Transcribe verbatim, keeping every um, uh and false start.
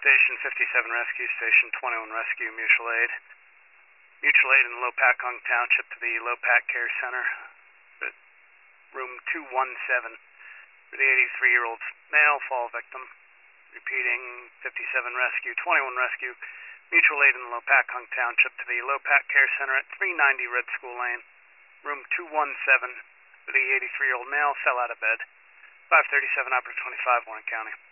Station fifty-seven Rescue, Station twenty-one Rescue, Mutual Aid. Mutual Aid in Lopakong Township to the Lopak Care Center, at room two one seven, for the eighty-three-year-old male fall victim. Repeating, fifty-seven Rescue, twenty-one Rescue, Mutual Aid in Lopakong Township to the Lopak Care Center at three ninety Red School Lane, room two one seven, for the eighty-three-year-old male fell out of bed. five thirty-seven, operator twenty-five, Warren County.